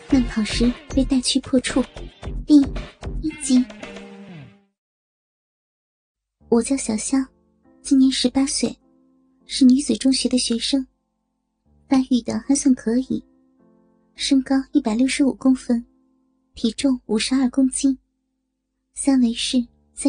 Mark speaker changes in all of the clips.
Speaker 1: 慢跑时被带去破处第1集。我叫小香，今年18岁，是女子中学的学生，发育的还算可以，身高165公分，体重52公斤，三围是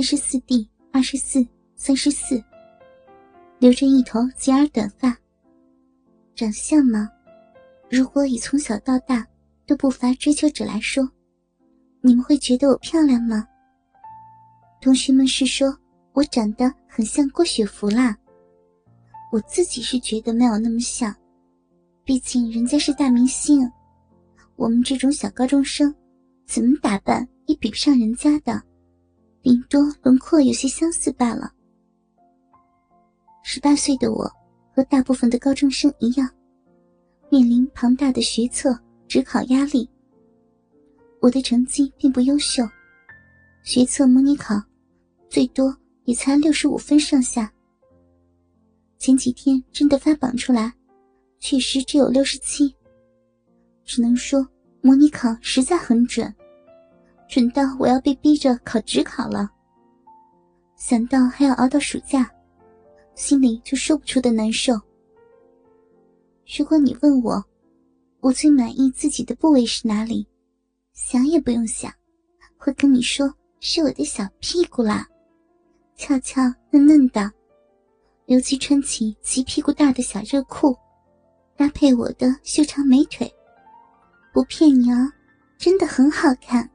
Speaker 1: 34D、24、34，留着一头及耳短发。长相嘛，如果以从小到大都不乏追求者来说，你们会觉得我漂亮吗？同学们是说我长得很像郭雪芙啦，我自己是觉得没有那么像，毕竟人家是大明星，我们这种小高中生怎么打扮也比不上人家的，顶多轮廓有些相似罢了。18岁的我和大部分的高中生一样，面临庞大的学测、指考压力。我的成绩并不优秀，学测模拟考最多也才65分上下。前几天真的发榜出来，确实只有67，只能说模拟考实在很准，准到我要被逼着考指考了。想到还要熬到暑假，心里就说不出的难受。如果你问我最满意自己的部位是哪里，想也不用想，会跟你说是我的小屁股啦，翘翘嫩嫩的，尤其穿起齐屁股大的小热裤，搭配我的修长美腿，不骗你啊，真的很好看。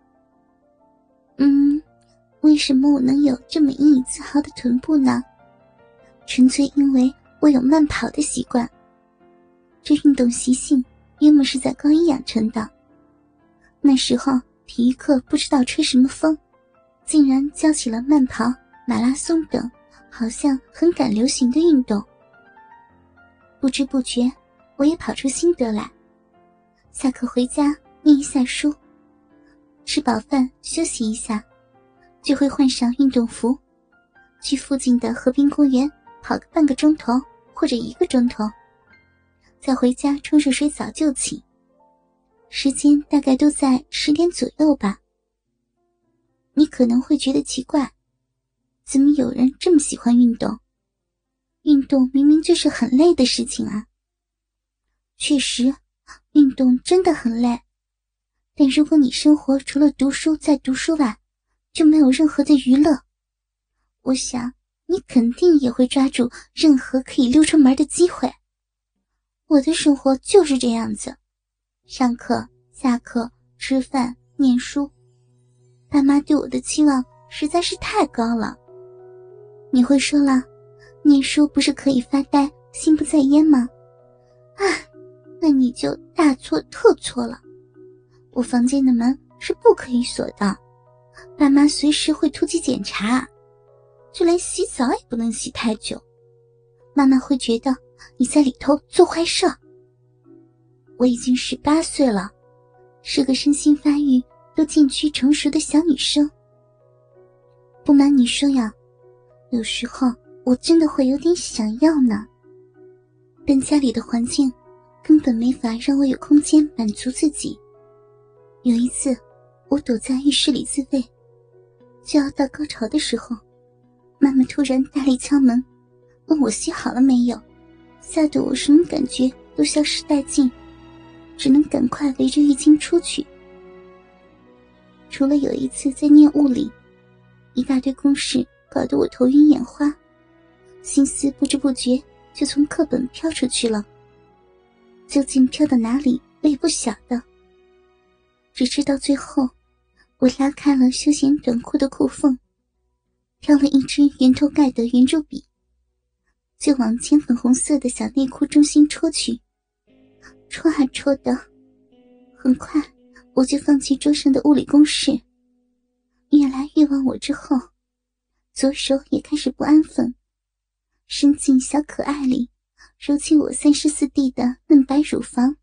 Speaker 1: 为什么我能有这么引以自豪的臀部呢？纯粹因为我有慢跑的习惯，这运动习性约莫是在高一养成的。那时候体育课不知道吹什么风，竟然教起了慢跑、马拉松等好像很赶流行的运动。不知不觉我也跑出心得来，下课回家念一下书，吃饱饭休息一下，就会换上运动服，去附近的河滨公园跑个半个钟头或者1个钟头，再回家冲热水澡就寝，时间大概都在10点左右吧。你可能会觉得奇怪，怎么有人这么喜欢运动？运动明明就是很累的事情啊。确实，运动真的很累，但如果你生活除了读书再读书外，就没有任何的娱乐，我想你肯定也会抓住任何可以溜出门的机会。我的生活就是这样子，上课、下课、吃饭、念书，爸妈对我的期望实在是太高了。你会说了，念书不是可以发呆，心不在焉吗？那你就大错特错了。我房间的门是不可以锁的，爸妈随时会突击检查，就连洗澡也不能洗太久，妈妈会觉得你在里头做坏事。我已经18岁了，是个身心发育都渐趋成熟的小女生。不瞒你说呀，有时候我真的会有点想要呢，但家里的环境根本没法让我有空间满足自己。有一次我躲在浴室里自慰，就要到高潮的时候，妈妈突然大力敲门，问我洗好了没有，吓得我什么感觉都消失殆尽，只能赶快围着浴巾出去。除了有一次在念物理，一大堆公式搞得我头晕眼花，心思不知不觉就从课本飘出去了，究竟飘到哪里我也不晓得，只知道最后我拉开了休闲短裤的裤缝，挑了一支圆头盖的圆珠笔，就往浅粉红色的小内裤中心戳去，戳啊戳的，很快我就放弃桌上的物理公式，越来越忘我之后，左手也开始不安分，伸进小可爱里，揉起我34D 的嫩白乳房。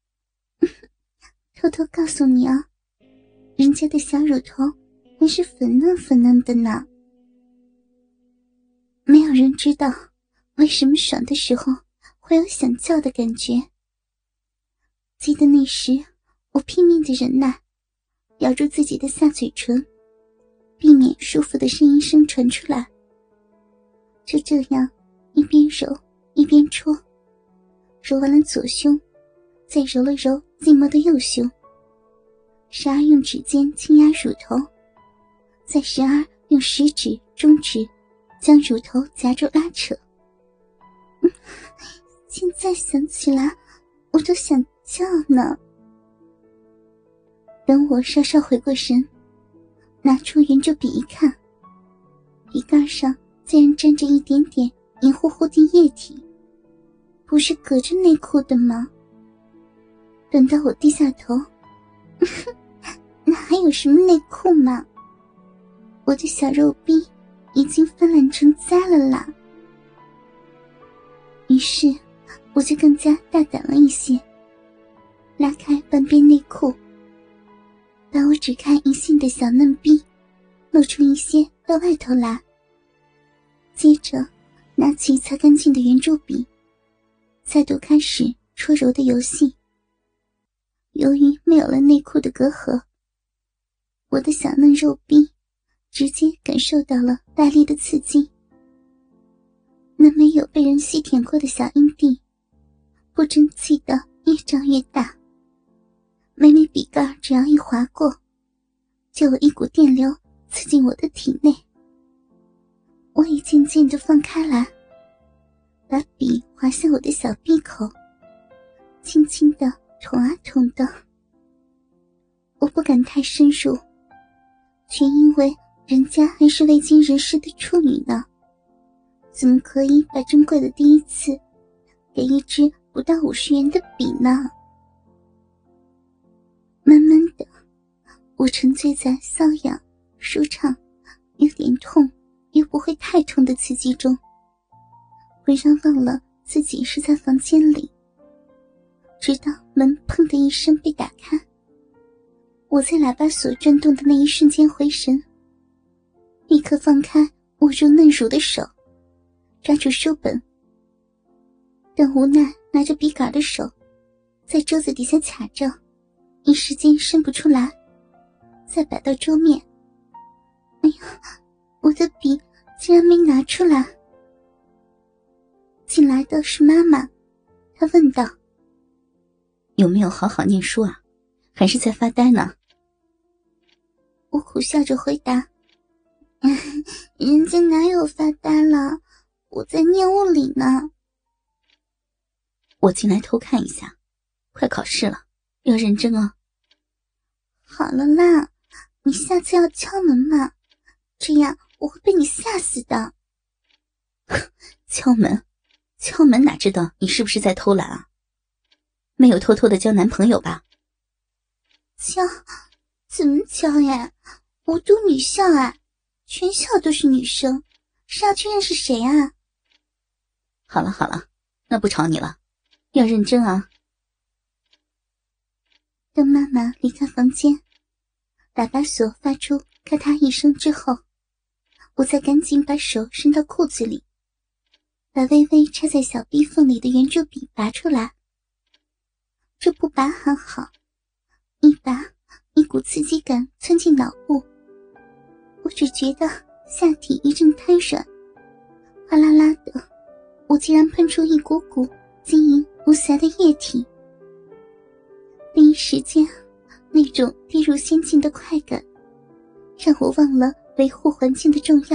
Speaker 1: 偷偷告诉你啊，人家的小乳头还是粉嫩粉嫩的呢。没有人知道为什么爽的时候会有想叫的感觉。记得那时我拼命地忍耐，咬住自己的下嘴唇，避免舒服的呻吟声传出来。就这样一边揉一边戳，揉完了左胸，再揉了揉静默的右胸，时而用指尖轻压乳头，再时而用食指中指将乳头夹住拉扯。现在想起来我都想叫呢。等我稍稍回过神，拿出圆珠笔一看，笔盖上竟然沾着一点点黏糊糊的液体，不是隔着内裤的吗？等到我低下头，哪还有什么内裤嘛？我的小肉逼已经泛滥成灾了啦。于是我就更加大胆了一些，拉开半边内裤，把我只看一性的小嫩逼露出一些到外头来。接着拿起擦干净的圆珠笔，再度开始搓揉的游戏。由于没有了内裤的隔阂，我的小嫩肉逼直接感受到了大力的刺激。那没有被人吸舔过的小阴蒂不争气的越长越大，每每笔盖只要一划过，就有一股电流刺进我的体内。我也渐渐地放开来，把笔划向我的小闭口，轻轻地捅啊捅的。我不敢太深入，全因为人家还是未经人事的处女呢，怎么可以把珍贵的第一次给一支不到50元的笔呢？慢慢的，我沉醉在瘙痒、舒畅、有点痛又不会太痛的刺激中，浑然忘了自己是在房间里。直到门砰的一声被打开，我在喇叭锁转动的那一瞬间回神，立刻放开握住嫩乳的手，抓住书本，但无奈拿着笔杆的手在桌子底下卡着，一时间伸不出来，再摆到桌面。哎呀，我的笔竟然没拿出来。进来的是妈妈，她问道：
Speaker 2: 有没有好好念书啊？还是在发呆呢？
Speaker 1: 我苦笑着回答：人家哪有发呆了，我在念物理呢。
Speaker 2: 我进来偷看一下，快考试了，要认真哦。
Speaker 1: 好了啦，你下次要敲门嘛，这样我会被你吓死的。
Speaker 2: 敲门？敲门哪知道你是不是在偷懒啊？没有偷偷的交男朋友吧？
Speaker 1: 敲？怎么敲呀？我读女校啊，全校都是女生，是要去认识谁啊？
Speaker 2: 好了好了，那不吵你了，要认真啊。
Speaker 1: 等妈妈离开房间，喇叭锁发出咔嗒一声之后，我才赶紧把手伸到裤子里，把微微插在小逼缝里的圆珠笔拔出来。这不拔还好，一拔一股刺激感窜进脑部，我只觉得下体一阵瘫软，哗啦啦的，我竟然喷出一股股晶莹无瑕的液体。第一时间，那种跌入仙境的快感让我忘了维护环境的重要，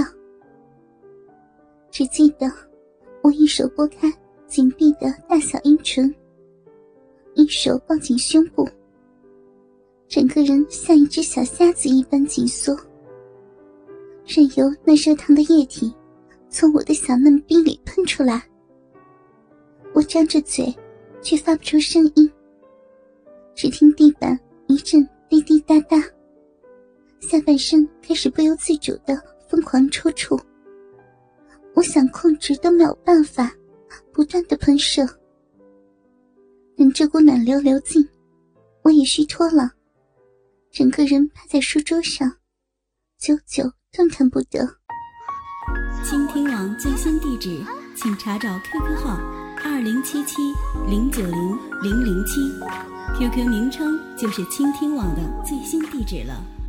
Speaker 1: 只记得我一手拨开紧闭的大小阴唇，一手抱紧胸部，整个人像一只小虾子一般紧缩，任由那热烫的液体从我的小嫩逼里喷出来。我张着嘴却发不出声音，只听地板一阵滴滴答答，下半身开始不由自主地疯狂抽搐。我想控制都没有办法，不断地喷射。等这股暖流流尽，我也虚脱了，整个人趴在书桌上，久久动弹不得。
Speaker 3: 倾听网最新地址，请查找 QQ 号2077090007，QQ 名称就是倾听网的最新地址了。